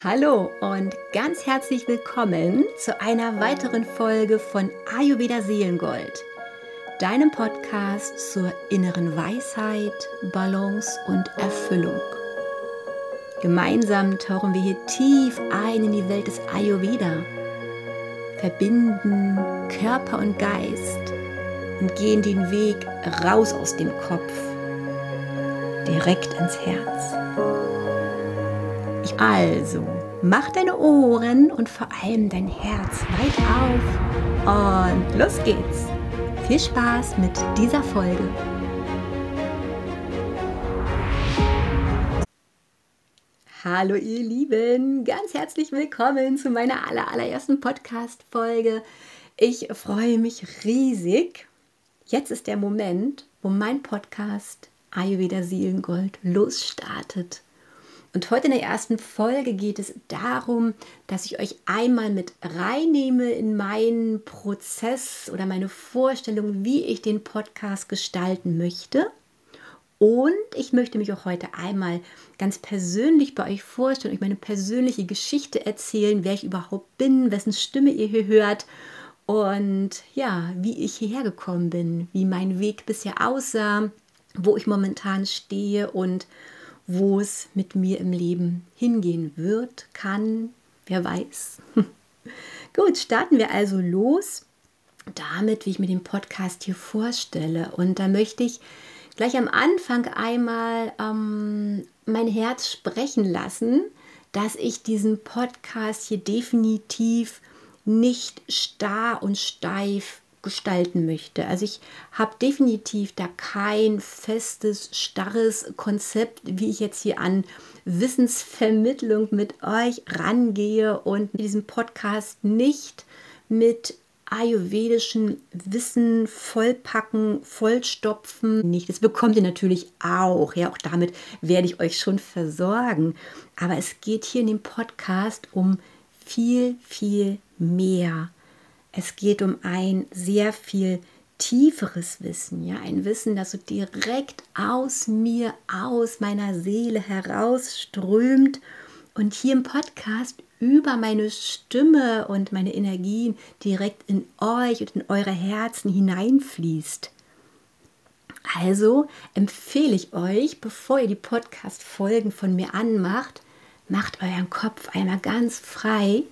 Hallo und ganz herzlich willkommen zu einer weiteren Folge von Ayurveda Seelengold, deinem Podcast zur inneren Weisheit, Balance und Erfüllung. Gemeinsam tauchen wir hier tief ein in die Welt des Ayurveda, verbinden Körper und Geist und gehen den Weg raus aus dem Kopf, direkt ins Herz. Also, mach deine Ohren und vor allem dein Herz weit auf und los geht's. Viel Spaß mit dieser Folge. Hallo ihr Lieben, ganz herzlich willkommen zu meiner allerersten Podcast-Folge. Ich freue mich riesig. Jetzt ist der Moment, wo mein Podcast Ayurveda Seelengold losstartet. Und heute in der ersten Folge geht es darum, dass ich euch einmal mit reinnehme in meinen Prozess oder meine Vorstellung, wie ich den Podcast gestalten möchte. Und ich möchte mich auch heute einmal ganz persönlich bei euch vorstellen, euch meine persönliche Geschichte erzählen, wer ich überhaupt bin, wessen Stimme ihr hier hört und ja, wie ich hierher gekommen bin, wie mein Weg bisher aussah, wo ich momentan stehe und wo es mit mir im Leben hingehen wird, kann, wer weiß. Gut, starten wir also los damit, wie ich mir den Podcast hier vorstelle. Und da möchte ich gleich am Anfang einmal mein Herz sprechen lassen, dass ich diesen Podcast hier definitiv nicht starr und steif gestalten möchte. Also ich habe definitiv da kein festes, starres Konzept, wie ich jetzt hier an Wissensvermittlung mit euch rangehe und diesen Podcast nicht mit ayurvedischen Wissen vollpacken, vollstopfen. Nicht, das bekommt ihr natürlich auch. Ja, auch damit werde ich euch schon versorgen. Aber es geht hier in dem Podcast um viel, viel mehr. Es geht um ein sehr viel tieferes Wissen, ja, ein Wissen, das so direkt aus mir, aus meiner Seele herausströmt und hier im Podcast über meine Stimme und meine Energien direkt in euch und in eure Herzen hineinfließt. Also empfehle ich euch, bevor ihr die Podcast-Folgen von mir anmacht, macht euren Kopf einmal ganz frei.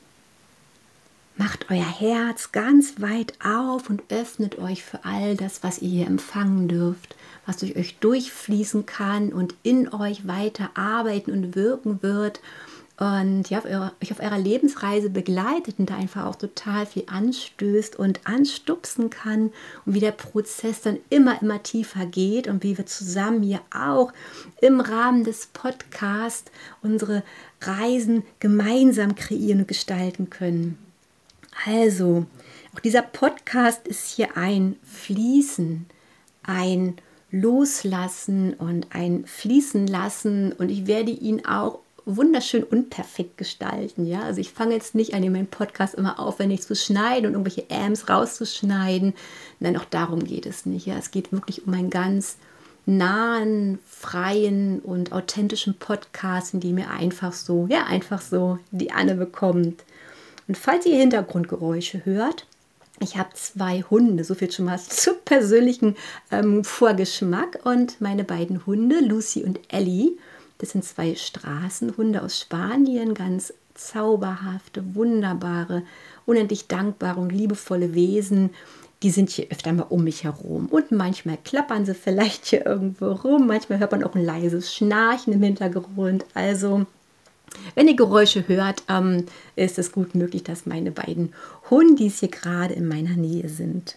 Macht euer Herz ganz weit auf und öffnet euch für all das, was ihr hier empfangen dürft, was durch euch durchfließen kann und in euch weiter arbeiten und wirken wird und ja, euch auf eurer Lebensreise begleitet und da einfach auch total viel anstößt und anstupsen kann und wie der Prozess dann immer tiefer geht und wie wir zusammen hier auch im Rahmen des Podcasts unsere Reisen gemeinsam kreieren und gestalten können. Also, auch dieser Podcast ist hier ein Fließen, ein Loslassen und ein Fließen lassen und ich werde ihn auch wunderschön unperfekt gestalten. Ja? Also ich fange jetzt nicht an, in meinem Podcast immer aufwendig zu schneiden und irgendwelche rauszuschneiden. Nein, auch darum geht es nicht. Ja? Es geht wirklich um einen ganz nahen, freien und authentischen Podcast, in dem ihr einfach so die Anne bekommt. Und falls ihr Hintergrundgeräusche hört, ich habe 2 Hunde, so viel schon mal zum persönlichen Vorgeschmack. Und meine beiden Hunde, Lucy und Ellie, das sind 2 Straßenhunde aus Spanien, ganz zauberhafte, wunderbare, unendlich dankbare und liebevolle Wesen. Die sind hier öfter mal um mich herum und manchmal klappern sie vielleicht hier irgendwo rum, manchmal hört man auch ein leises Schnarchen im Hintergrund. Also wenn ihr Geräusche hört, ist es gut möglich, dass meine beiden Hundis hier gerade in meiner Nähe sind.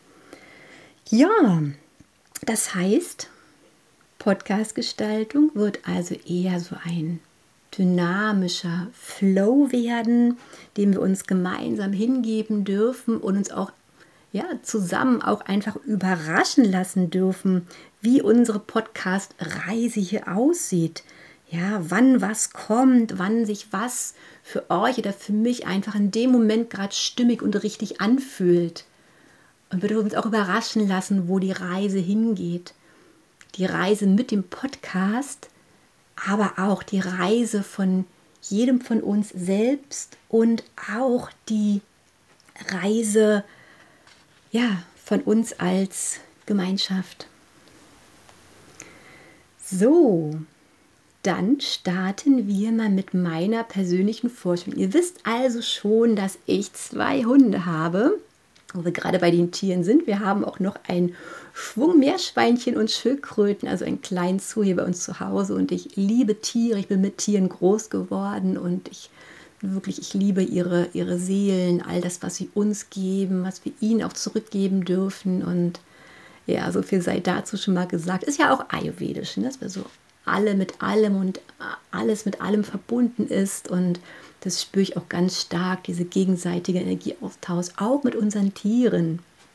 Ja, das heißt, Podcast-Gestaltung wird also eher so ein dynamischer Flow werden, dem wir uns gemeinsam hingeben dürfen und uns auch zusammen auch einfach überraschen lassen dürfen, wie unsere Podcast-Reise hier aussieht. Ja, wann was kommt, wann sich was für euch oder für mich einfach in dem Moment gerade stimmig und richtig anfühlt. Und wir dürfen uns auch überraschen lassen, wo die Reise hingeht. Die Reise mit dem Podcast, aber auch die Reise von jedem von uns selbst und auch die Reise, ja, von uns als Gemeinschaft. So, dann starten wir mal mit meiner persönlichen Vorstellung. Ihr wisst also schon, dass ich 2 Hunde habe, wo wir gerade bei den Tieren sind. Wir haben auch noch einen Schwung Meerschweinchen und Schildkröten, also einen kleinen Zoo hier bei uns zu Hause. Und ich liebe Tiere, ich bin mit Tieren groß geworden und ich liebe ihre Seelen, all das, was sie uns geben, was wir ihnen auch zurückgeben dürfen. Und ja, so viel sei dazu schon mal gesagt. Ist ja auch ayurvedisch, ne? Dass wir so alle mit allem und alles mit allem verbunden ist. Und das spüre ich auch ganz stark, diese gegenseitige Energieaustausch, auch mit unseren Tieren.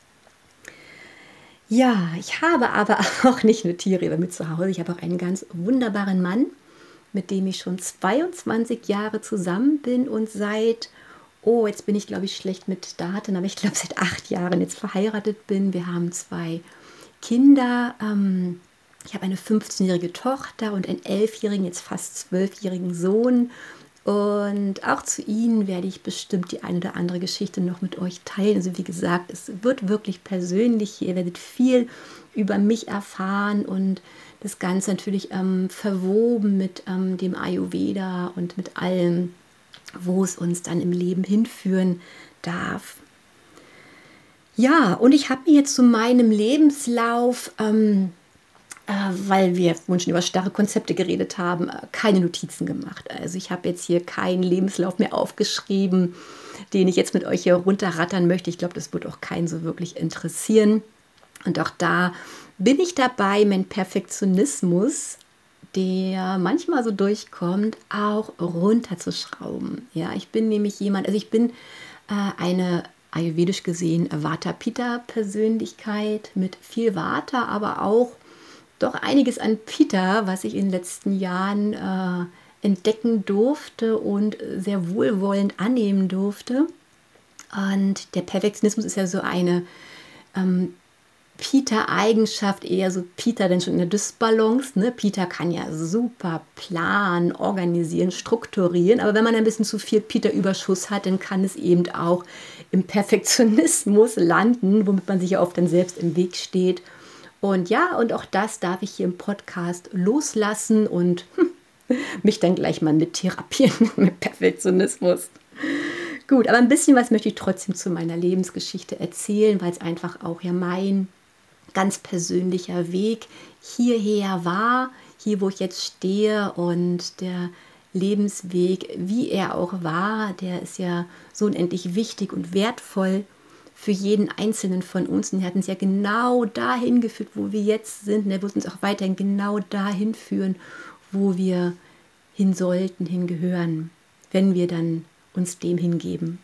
Ja, ich habe aber auch nicht nur Tiere bei mir zu Hause. Ich habe auch einen ganz wunderbaren Mann, mit dem ich schon 22 Jahre zusammen bin und jetzt bin ich, glaube ich, schlecht mit Daten, aber ich glaube, seit 8 Jahren jetzt verheiratet bin. Wir haben 2 Kinder. Ich habe eine 15-jährige Tochter und einen 11-jährigen, jetzt fast 12-jährigen Sohn. Und auch zu ihnen werde ich bestimmt die eine oder andere Geschichte noch mit euch teilen. Also wie gesagt, es wird wirklich persönlich. Ihr werdet viel über mich erfahren und das Ganze natürlich verwoben mit dem Ayurveda und mit allem, wo es uns dann im Leben hinführen darf. Ja, und ich habe mir jetzt zu meinem Lebenslauf, weil wir vorhin schon über starre Konzepte geredet haben, keine Notizen gemacht. Also ich habe jetzt hier keinen Lebenslauf mehr aufgeschrieben, den ich jetzt mit euch hier runterrattern möchte. Ich glaube, das wird auch keinen so wirklich interessieren. Und auch da bin ich dabei, meinen Perfektionismus, der manchmal so durchkommt, auch runterzuschrauben. Ja, ich bin nämlich ich bin eine ayurvedisch gesehen Vata-Pitta-Persönlichkeit mit viel Vata, aber auch doch einiges an Pitta, was ich in den letzten Jahren entdecken durfte und sehr wohlwollend annehmen durfte. Und der Perfektionismus ist ja so eine Pitta-Eigenschaft, eher so Pitta denn schon in der Dysbalance. Ne? Pitta kann ja super planen, organisieren, strukturieren, aber wenn man ein bisschen zu viel Pitta-Überschuss hat, dann kann es eben auch im Perfektionismus landen, womit man sich ja oft dann selbst im Weg steht. Und ja, und auch das darf ich hier im Podcast loslassen und mich dann gleich mal mit therapieren mit Perfektionismus. Gut, aber ein bisschen was möchte ich trotzdem zu meiner Lebensgeschichte erzählen, weil es einfach auch ja mein ganz persönlicher Weg hierher war, hier wo ich jetzt stehe, und der Lebensweg, wie er auch war, der ist ja so unendlich wichtig und wertvoll für jeden Einzelnen von uns, und er hat uns ja genau dahin geführt, wo wir jetzt sind, und er wird uns auch weiterhin genau dahin führen, wo wir hin sollten, hingehören, wenn wir dann uns dem hingeben.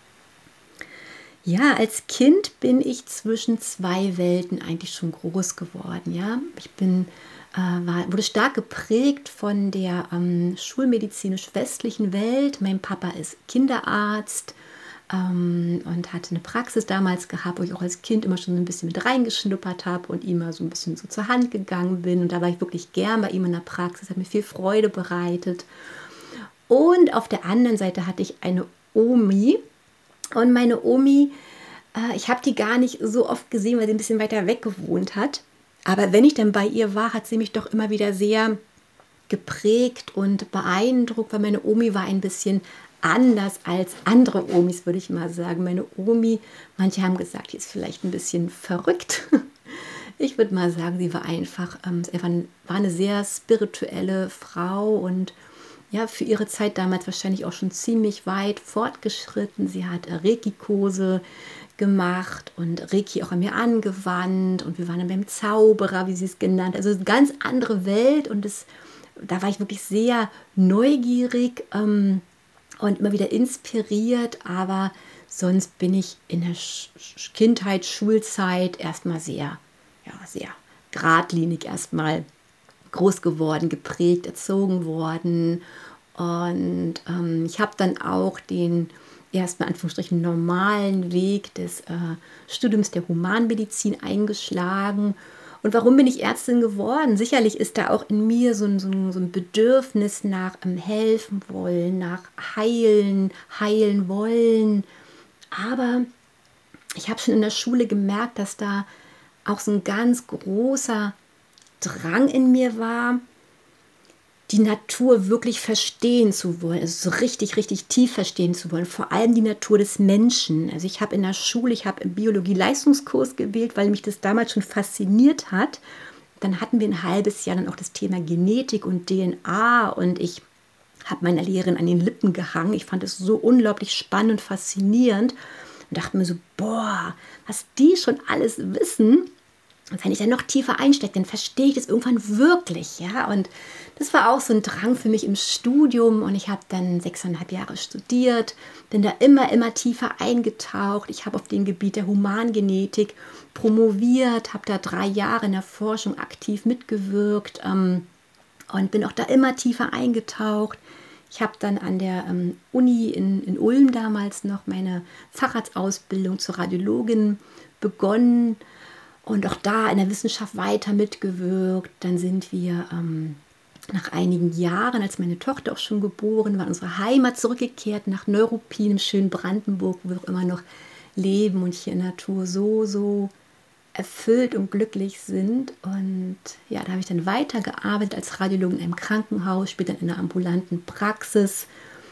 Ja, als Kind bin ich zwischen 2 Welten eigentlich schon groß geworden. Ja, ich wurde stark geprägt von der schulmedizinisch-westlichen Welt. Mein Papa ist Kinderarzt und hatte eine Praxis damals gehabt, wo ich auch als Kind immer schon ein bisschen mit reingeschnuppert habe und ihm mal so ein bisschen so zur Hand gegangen bin. Und da war ich wirklich gern bei ihm in der Praxis, hat mir viel Freude bereitet. Und auf der anderen Seite hatte ich eine Omi. Und meine Omi, ich habe die gar nicht so oft gesehen, weil sie ein bisschen weiter weg gewohnt hat. Aber wenn ich dann bei ihr war, hat sie mich doch immer wieder sehr geprägt und beeindruckt, weil meine Omi war ein bisschen anders als andere Omis, würde ich mal sagen. Meine Omi, manche haben gesagt, die ist vielleicht ein bisschen verrückt. Ich würde mal sagen, sie war war eine sehr spirituelle Frau und ja, für ihre Zeit damals wahrscheinlich auch schon ziemlich weit fortgeschritten. Sie hat Reiki-Kurse gemacht und Reiki auch an mir angewandt, und wir waren dann beim Zauberer, wie sie es genannt hat. Also eine ganz andere Welt, und da war ich wirklich sehr neugierig und immer wieder inspiriert, aber sonst bin ich in der Kindheit, Schulzeit erstmal sehr geradlinig erstmal groß geworden, geprägt, erzogen worden. Und ich habe dann auch den erstmal Anführungsstrichen normalen Weg des Studiums der Humanmedizin eingeschlagen Und warum bin ich Ärztin geworden? Sicherlich ist da auch in mir so ein Bedürfnis nach helfen wollen, nach heilen wollen. Aber ich habe schon in der Schule gemerkt, dass da auch so ein ganz großer Drang in mir war, die Natur wirklich verstehen zu wollen, also so richtig, richtig tief verstehen zu wollen, vor allem die Natur des Menschen. Also ich habe in der Schule, ich habe im Biologie-Leistungskurs gewählt, weil mich das damals schon fasziniert hat. Dann hatten wir ein halbes Jahr dann auch das Thema Genetik und DNA und ich habe meiner Lehrerin an den Lippen gehangen. Ich fand es so unglaublich spannend und faszinierend und dachte mir so, boah, was die schon alles wissen. Und wenn ich dann noch tiefer einstecke, dann verstehe ich das irgendwann wirklich, ja. Und das war auch so ein Drang für mich im Studium. Und ich habe dann 6,5 Jahre studiert, bin da immer tiefer eingetaucht. Ich habe auf dem Gebiet der Humangenetik promoviert, habe da 3 Jahre in der Forschung aktiv mitgewirkt und bin auch da immer tiefer eingetaucht. Ich habe dann an der Uni in Ulm damals noch meine Facharztausbildung zur Radiologin begonnen und auch da in der Wissenschaft weiter mitgewirkt. Dann sind wir nach einigen Jahren, als meine Tochter auch schon geboren war, in unsere Heimat zurückgekehrt, nach Neuruppin im schönen Brandenburg, wo wir auch immer noch leben und hier in der Natur so erfüllt und glücklich sind. Und ja, da habe ich dann weitergearbeitet als Radiologin in einem Krankenhaus, später in einer ambulanten Praxis.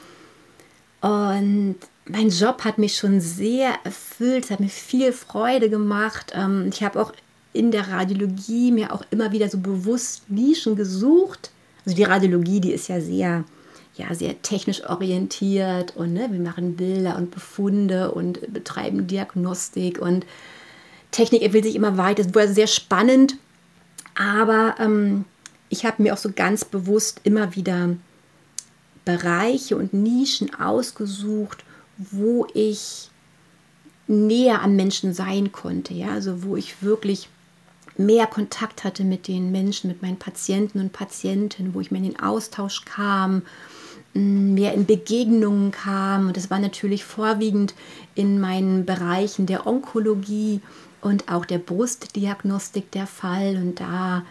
Und mein Job hat mich schon sehr erfüllt, es hat mir viel Freude gemacht. Ich habe auch in der Radiologie mir auch immer wieder so bewusst Nischen gesucht. Also die Radiologie, die ist ja sehr technisch orientiert und ne, wir machen Bilder und Befunde und betreiben Diagnostik und Technik entwickelt sich immer weiter. Es wurde sehr spannend, aber ich habe mir auch so ganz bewusst immer wieder Bereiche und Nischen ausgesucht, wo ich näher am Menschen sein konnte, ja, also wo ich wirklich mehr Kontakt hatte mit den Menschen, mit meinen Patienten und Patientinnen, wo ich mehr in den Austausch kam, mehr in Begegnungen kam. Und das war natürlich vorwiegend in meinen Bereichen der Onkologie und auch der Brustdiagnostik der Fall. Und da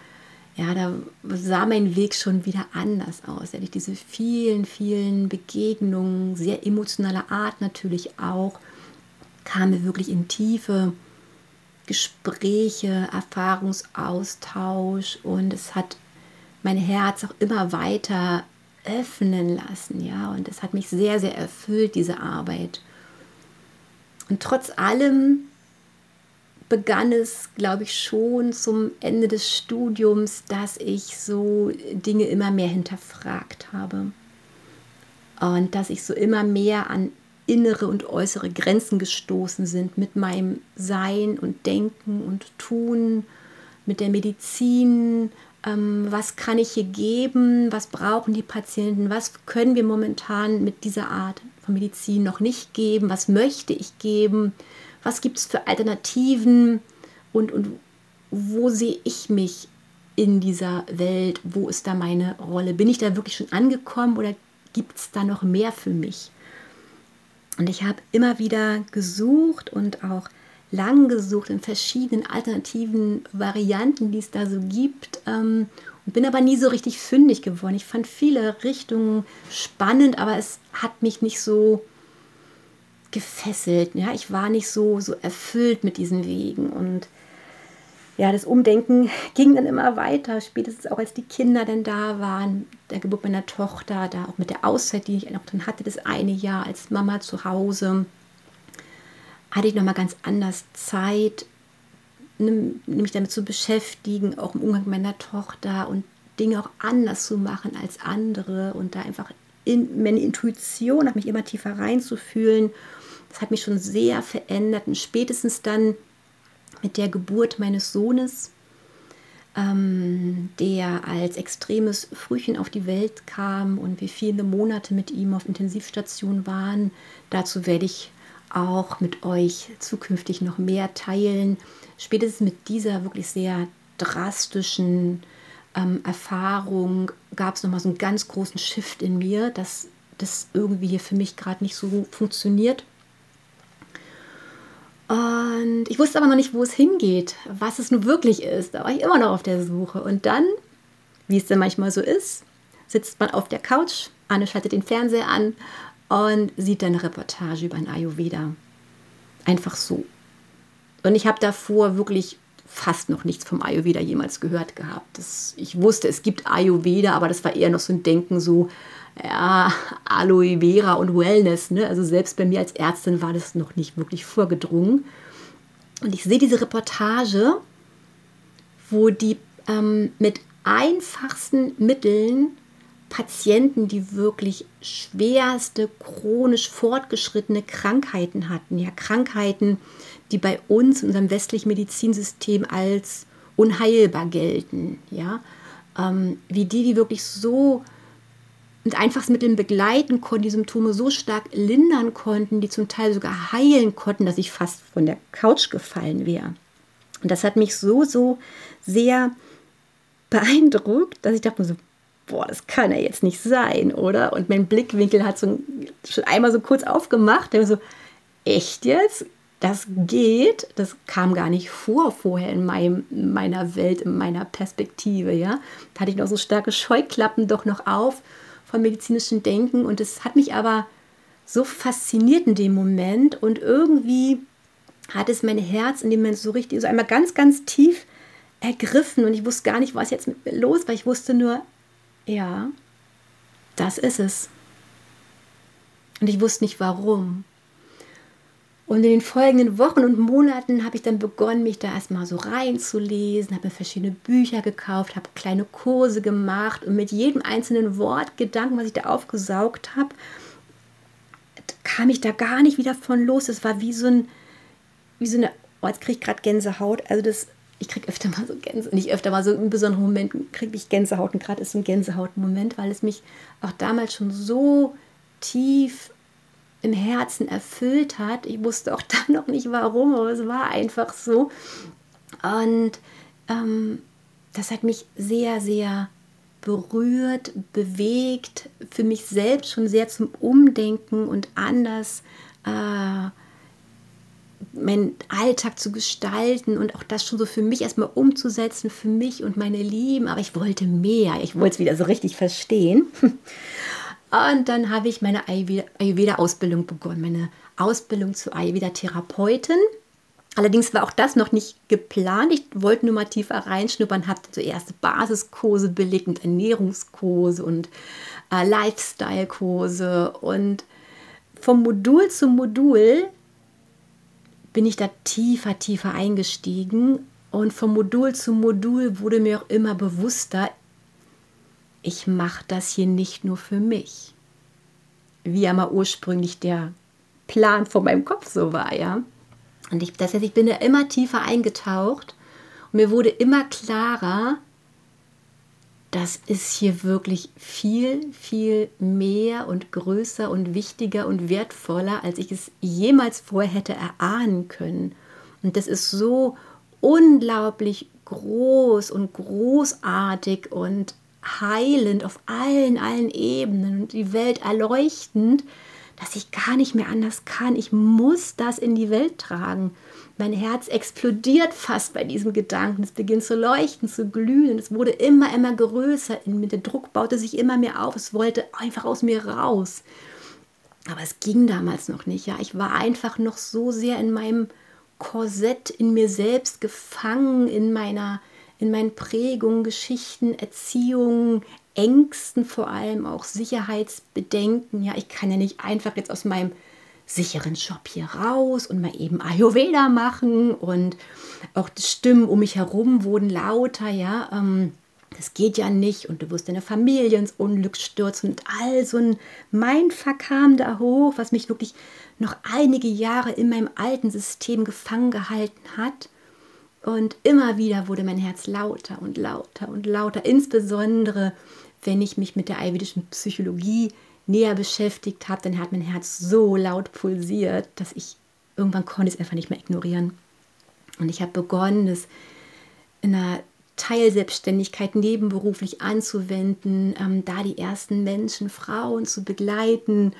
sah mein Weg schon wieder anders aus. Da hatte ich diese vielen Begegnungen, sehr emotionaler Art natürlich auch, kam mir wirklich in tiefe Gespräche, Erfahrungsaustausch und es hat mein Herz auch immer weiter öffnen lassen, ja, und es hat mich sehr, sehr erfüllt, diese Arbeit. Und trotz allem begann es, glaube ich, schon zum Ende des Studiums, dass ich so Dinge immer mehr hinterfragt habe und dass ich so immer mehr an innere und äußere Grenzen gestoßen sind mit meinem Sein und Denken und Tun, mit der Medizin. Was kann ich hier geben? Was brauchen die Patienten? Was können wir momentan mit dieser Art von Medizin noch nicht geben? Was möchte ich geben? Was gibt es für Alternativen? Und wo sehe ich mich in dieser Welt? Wo ist da meine Rolle? Bin ich da wirklich schon angekommen oder gibt es da noch mehr für mich? Und ich habe immer wieder gesucht und auch lang gesucht in verschiedenen alternativen Varianten, die es da so gibt, und bin aber nie so richtig fündig geworden. Ich fand viele Richtungen spannend, aber es hat mich nicht so gefesselt. Ja? Ich war nicht so erfüllt mit diesen Wegen. Und ja, das Umdenken ging dann immer weiter, spätestens auch als die Kinder dann da waren, der Geburt meiner Tochter, da auch mit der Auszeit, die ich noch dann hatte, das eine Jahr als Mama zu Hause, hatte ich nochmal ganz anders Zeit, mich damit zu beschäftigen, auch im Umgang mit meiner Tochter und Dinge auch anders zu machen als andere und da einfach in meine Intuition, nach mich immer tiefer reinzufühlen. Das hat mich schon sehr verändert und spätestens dann mit der Geburt meines Sohnes, der als extremes Frühchen auf die Welt kam und wir viele Monate mit ihm auf Intensivstation waren. Dazu werde ich auch mit euch zukünftig noch mehr teilen. Spätestens mit dieser wirklich sehr drastischen Erfahrung gab es nochmal so einen ganz großen Shift in mir, dass das irgendwie für mich gerade nicht so funktioniert. Und ich wusste aber noch nicht, wo es hingeht, was es nun wirklich ist. Da war ich immer noch auf der Suche. Und dann, wie es dann manchmal so ist, sitzt man auf der Couch, Anne schaltet den Fernseher an und sieht dann eine Reportage über ein Ayurveda. Einfach so. Und ich habe davor wirklich fast noch nichts vom Ayurveda jemals gehört gehabt. Ich wusste, es gibt Ayurveda, aber das war eher noch so ein Denken so, ja, Aloe Vera und Wellness. Ne? Also selbst bei mir als Ärztin war das noch nicht wirklich vorgedrungen. Und ich sehe diese Reportage, wo die mit einfachsten Mitteln Patienten, die wirklich schwerste, chronisch fortgeschrittene Krankheiten hatten, ja, Krankheiten, die bei uns in unserem westlichen Medizinsystem als unheilbar gelten, ja, wie die wirklich so mit einfachsten Mitteln begleiten konnten, die Symptome so stark lindern konnten, die zum Teil sogar heilen konnten, dass ich fast von der Couch gefallen wäre. Und das hat mich so sehr beeindruckt, dass ich dachte mir so, boah, das kann ja jetzt nicht sein, oder? Und mein Blickwinkel hat schon einmal so kurz aufgemacht. Der so, echt jetzt? Das geht? Das kam gar nicht vorher in meiner Welt, in meiner Perspektive, ja? Da hatte ich noch so starke Scheuklappen doch noch auf vom medizinischen Denken. Und es hat mich aber so fasziniert in dem Moment. Und irgendwie hat es mein Herz in dem Moment so richtig, so einmal ganz, ganz tief ergriffen. Und ich wusste gar nicht, was jetzt mit mir los war. Ich wusste nur, ja, das ist es. Und ich wusste nicht, warum. Und in den folgenden Wochen und Monaten habe ich dann begonnen, mich da erstmal so reinzulesen, habe mir verschiedene Bücher gekauft, habe kleine Kurse gemacht und mit jedem einzelnen Wort, Gedanken, was ich da aufgesaugt habe, kam ich da gar nicht wieder von los. Es war wie so eine, oh, jetzt kriege ich gerade Gänsehaut, also ich kriege öfter mal so Gänsehaut, nicht öfter mal so in besonderen Momenten kriege ich Gänsehaut und gerade ist so ein Gänsehautmoment, weil es mich auch damals schon so tief im Herzen erfüllt hat. Ich wusste auch dann noch nicht warum, aber es war einfach so. Und das hat mich sehr, sehr berührt, bewegt, für mich selbst schon sehr zum Umdenken und anders meinen Alltag zu gestalten und auch das schon so für mich erstmal umzusetzen, für mich und meine Lieben. Aber ich wollte mehr. Ich wollte es wieder so richtig verstehen. Und dann habe ich meine Ayurveda-Ausbildung begonnen, meine Ausbildung zur Ayurveda-Therapeutin. Allerdings war auch das noch nicht geplant. Ich wollte nur mal tiefer reinschnuppern, habe so erste Basiskurse belegt und Ernährungskurse und Lifestyle-Kurse. Und vom Modul zu Modul bin ich da tiefer eingestiegen. Und vom Modul zu Modul wurde mir auch immer bewusster, ich mache das hier nicht nur für mich. Wie ja mal ursprünglich der Plan von meinem Kopf so war, ja. Und das heißt, ich bin da immer tiefer eingetaucht und mir wurde immer klarer, das ist hier wirklich viel mehr und größer und wichtiger und wertvoller, als ich es jemals vorher hätte erahnen können. Und das ist so unglaublich groß und großartig und heilend auf allen Ebenen und die Welt erleuchtend, dass ich gar nicht mehr anders kann. Ich muss das in die Welt tragen. Mein Herz explodiert fast bei diesem Gedanken. Es beginnt zu leuchten, zu glühen. Es wurde immer größer. Der Druck baute sich immer mehr auf. Es wollte einfach aus mir raus. Aber es ging damals noch nicht. Ja, ich war einfach noch so sehr in meinem Korsett, in mir selbst gefangen, in meinen Prägungen, Geschichten, Erziehungen, Ängsten, vor allem auch Sicherheitsbedenken. Ja, ich kann ja nicht einfach jetzt aus meinem sicheren Job hier raus und mal eben Ayurveda machen und auch die Stimmen um mich herum wurden lauter, ja, das geht ja nicht und du wirst deine Familie ins Unglück stürzen und all so ein Mindfuck kam da hoch, was mich wirklich noch einige Jahre in meinem alten System gefangen gehalten hat. Und immer wieder wurde mein Herz lauter und lauter, insbesondere wenn ich mich mit der ayurvedischen Psychologie näher beschäftigt habe, dann hat mein Herz so laut pulsiert, dass ich irgendwann konnte es einfach nicht mehr ignorieren. Und ich habe begonnen, es in einer Teilselbstständigkeit nebenberuflich anzuwenden, da die ersten Menschen, Frauen zu begleiten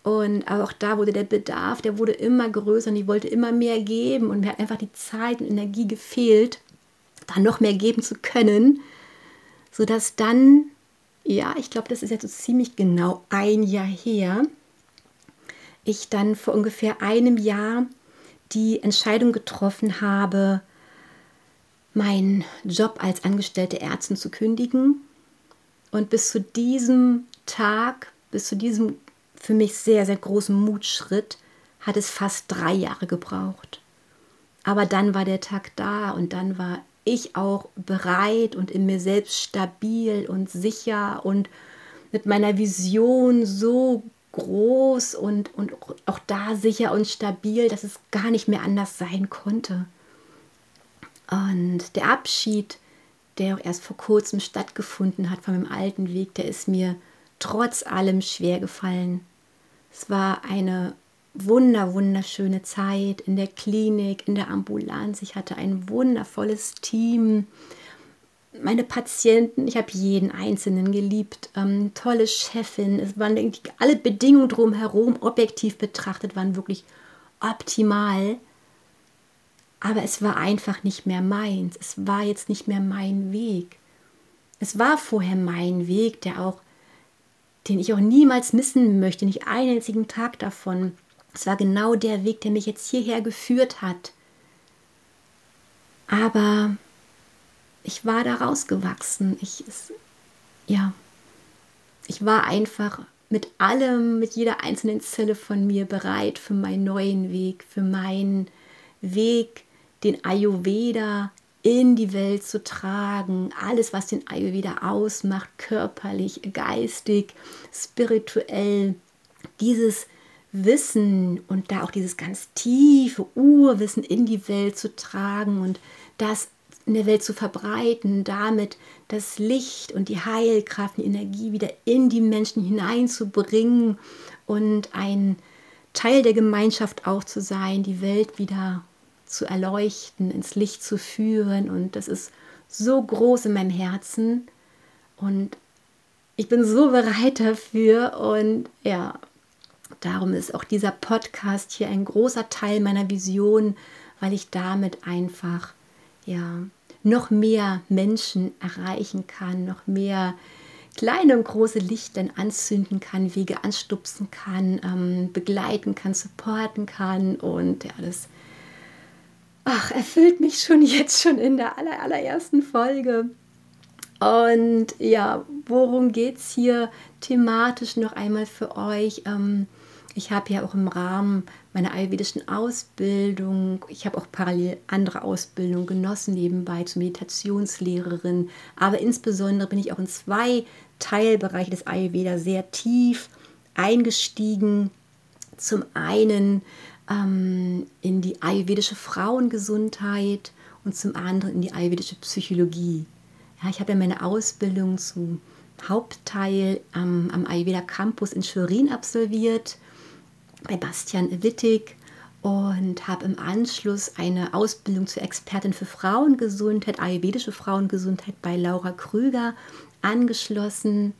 Und aber auch da wurde der Bedarf, der wurde immer größer und ich wollte immer mehr geben und mir hat einfach die Zeit und Energie gefehlt, da noch mehr geben zu können, sodass dann, ja, ich glaube, das ist jetzt so ziemlich genau ein Jahr her, ich dann vor ungefähr einem Jahr die Entscheidung getroffen habe, meinen Job als angestellte Ärztin zu kündigen. Und bis zu diesem Tag, bis zu diesem für mich sehr, sehr großen Mutschritt, hat es fast 3 Jahre gebraucht. Aber dann war der Tag da und dann war ich auch bereit und in mir selbst stabil und sicher und mit meiner Vision so groß und auch da sicher und stabil, dass es gar nicht mehr anders sein konnte. Und der Abschied, der auch erst vor kurzem stattgefunden hat von meinem alten Weg, der ist mir trotz allem schwer gefallen. Es war eine wunderschöne Zeit in der Klinik, in der Ambulanz. Ich hatte ein wundervolles Team. Meine Patienten, ich habe jeden Einzelnen geliebt. Tolle Chefin. Es waren irgendwie alle Bedingungen drumherum, objektiv betrachtet, waren wirklich optimal. Aber es war einfach nicht mehr meins. Es war jetzt nicht mehr mein Weg. Es war vorher mein Weg, den ich auch niemals missen möchte, nicht einen einzigen Tag davon. Es war genau der Weg, der mich jetzt hierher geführt hat. Aber ich war da rausgewachsen. Ich war einfach mit allem, mit jeder einzelnen Zelle von mir bereit für meinen neuen Weg, für meinen Weg, den Ayurveda in die Welt zu tragen. Alles, was den Ayurveda ausmacht, körperlich, geistig, spirituell. Dieses Wissen und da auch dieses ganz tiefe Urwissen in die Welt zu tragen und das in der Welt zu verbreiten, damit das Licht und die Heilkraft, die Energie wieder in die Menschen hineinzubringen und ein Teil der Gemeinschaft auch zu sein, die Welt wieder zu erleuchten, ins Licht zu führen. Und das ist so groß in meinem Herzen und ich bin so bereit dafür. Und ja, darum ist auch dieser Podcast hier ein großer Teil meiner Vision, weil ich damit einfach noch mehr Menschen erreichen kann, noch mehr kleine und große Lichter anzünden kann, Wege anstupsen kann, begleiten kann, supporten kann. Und ja, das erfüllt mich schon in der allerersten Folge. Und ja, worum geht es hier thematisch noch einmal für euch? Ich habe ja auch im Rahmen meiner ayurvedischen Ausbildung, ich habe auch parallel andere Ausbildungen genossen, nebenbei zur Meditationslehrerin, aber insbesondere bin ich auch in 2 Teilbereiche des Ayurveda sehr tief eingestiegen. Zum einen in die ayurvedische Frauengesundheit und zum anderen in die ayurvedische Psychologie. Ja, ich habe ja meine Ausbildung zum Hauptteil am Ayurveda Campus in Schwerin absolviert, bei Bastian Wittig, und habe im Anschluss eine Ausbildung zur Expertin für Frauengesundheit, ayurvedische Frauengesundheit bei Laura Krüger angeschlossen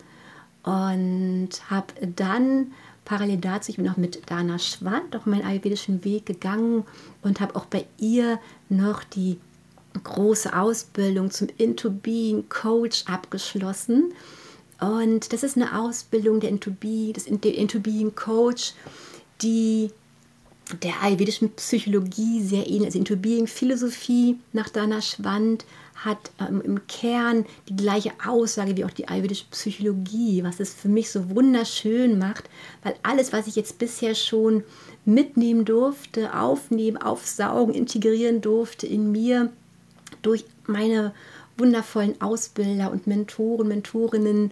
und habe dann parallel dazu, ich bin auch mit Dana Schwand auf meinen ayurvedischen Weg gegangen und habe auch bei ihr noch die große Ausbildung zum Into Being Coach abgeschlossen. Und das ist eine Ausbildung der Into Being Coach, die der ayurvedischen Psychologie sehr ähnlich. Also Into Being Philosophie nach Dana Schwand hat im Kern die gleiche Aussage wie auch die ayurvedische Psychologie, was es für mich so wunderschön macht, weil alles, was ich jetzt bisher schon mitnehmen durfte, aufnehmen, aufsaugen, integrieren durfte in mir durch meine wundervollen Ausbilder und Mentoren, Mentorinnen,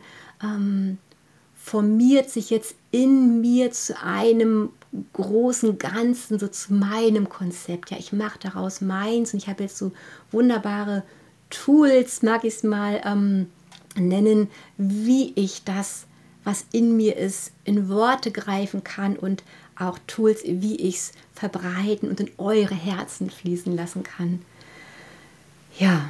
formiert sich jetzt in mir zu einem großen Ganzen, so zu meinem Konzept. Ja, ich mache daraus meins und ich habe jetzt so wunderbare Tools, mag ich es mal nennen, wie ich das, was in mir ist, in Worte greifen kann und auch Tools, wie ich es verbreiten und in eure Herzen fließen lassen kann. Ja,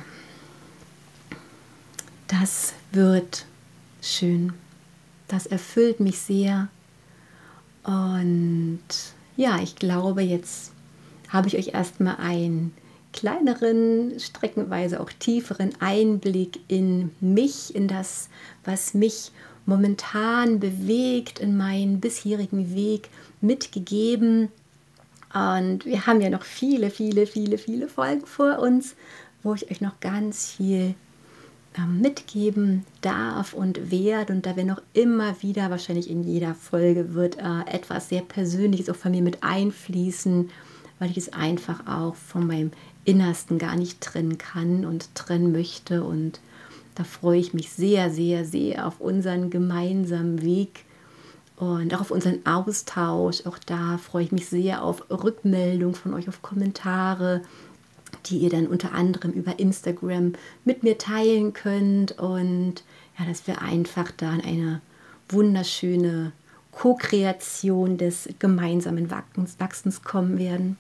das wird schön. Das erfüllt mich sehr. Und ja, ich glaube, jetzt habe ich euch erstmal einen kleineren, streckenweise auch tieferen Einblick in mich, in das, was mich momentan bewegt, in meinen bisherigen Weg mitgegeben. Und wir haben ja noch viele, viele, viele, viele Folgen vor uns, wo ich euch noch ganz viel mitgeben darf und werde. Und da wir noch immer wieder, wahrscheinlich in jeder Folge, wird etwas sehr Persönliches auch von mir mit einfließen, weil ich es einfach auch von meinem Innersten gar nicht trennen kann und trennen möchte. Und da freue ich mich sehr, sehr, sehr auf unseren gemeinsamen Weg und auch auf unseren Austausch. Auch da freue ich mich sehr auf Rückmeldung von euch, auf Kommentare, die ihr dann unter anderem über Instagram mit mir teilen könnt. Und ja, dass wir einfach da in eine wunderschöne Co-Kreation des gemeinsamen Wachsens kommen werden.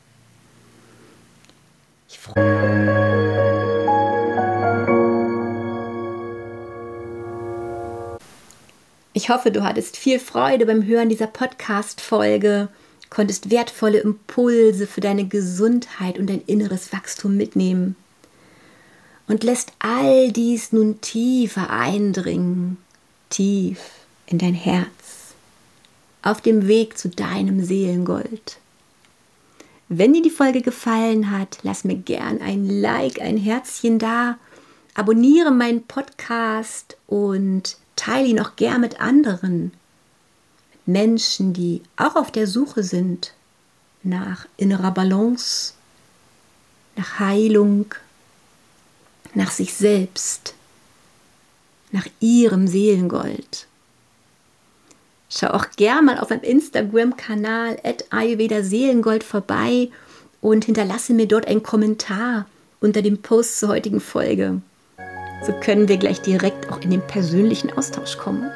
Ich hoffe, du hattest viel Freude beim Hören dieser Podcast-Folge, konntest wertvolle Impulse für deine Gesundheit und dein inneres Wachstum mitnehmen und lässt all dies nun tiefer eindringen, tief in dein Herz, auf dem Weg zu deinem Seelengold. Wenn dir die Folge gefallen hat, lass mir gern ein Like, ein Herzchen da, abonniere meinen Podcast und teile ihn auch gern mit anderen, mit Menschen, die auch auf der Suche sind nach innerer Balance, nach Heilung, nach sich selbst, nach ihrem Seelengold. Schau auch gern mal auf meinem Instagram-Kanal @ayurveda-seelengold vorbei und hinterlasse mir dort einen Kommentar unter dem Post zur heutigen Folge. So können wir gleich direkt auch in den persönlichen Austausch kommen.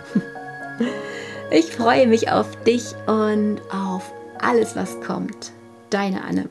Ich freue mich auf dich und auf alles, was kommt. Deine Anne.